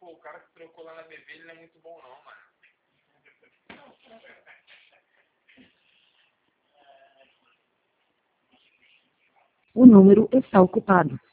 pô, o cara que trocou lá na BV, ele não é muito bom não, mano. O número está ocupado.